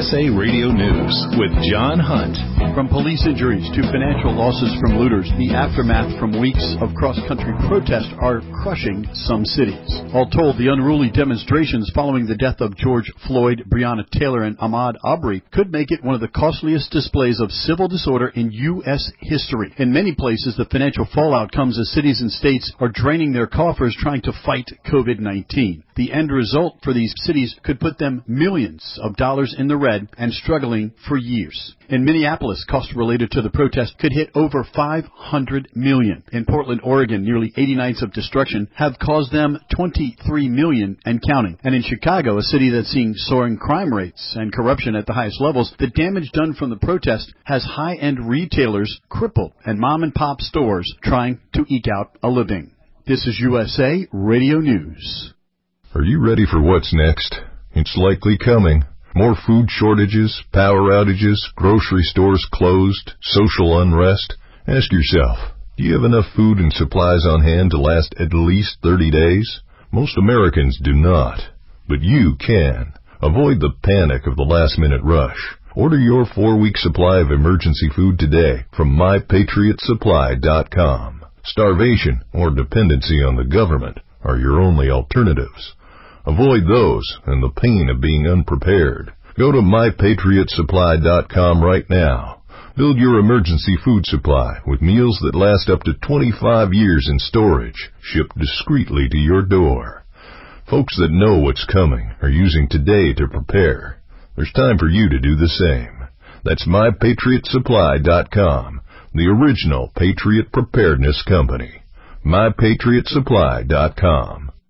USA Radio News with John Hunt. From police injuries to financial losses from looters, the aftermath from weeks of cross-country protests are crushing some cities. All told, the unruly demonstrations following the death of George Floyd, Breonna Taylor, and Ahmaud Arbery could make it one of the costliest displays of civil disorder in U.S. history. In many places, the financial fallout comes as cities and states are draining their coffers trying to fight COVID-19. The end result for these cities could put them millions of dollars in the red and struggling for years. In Minneapolis, costs related to the protest could hit over $500 million. In Portland, Oregon, nearly 80 nights of destruction have caused them $23 million and counting. And in Chicago, a city that's seeing soaring crime rates and corruption at the highest levels, the damage done from the protest has high-end retailers crippled and mom-and-pop stores trying to eke out a living. This is USA Radio News. Are you ready for what's next? It's likely coming. More food shortages, power outages, grocery stores closed, social unrest. Ask yourself, do you have enough food and supplies on hand to last at least 30 days? Most Americans do not, but you can. Avoid the panic of the last-minute rush. Order your 4-week supply of emergency food today from MyPatriotSupply.com. Starvation or dependency on the government are your only alternatives. Avoid those and the pain of being unprepared. Go to MyPatriotSupply.com right now. Build your emergency food supply with meals that last up to 25 years in storage, shipped discreetly to your door. Folks that know what's coming are using today to prepare. There's time for you to do the same. That's MyPatriotSupply.com, the original Patriot Preparedness Company. MyPatriotSupply.com.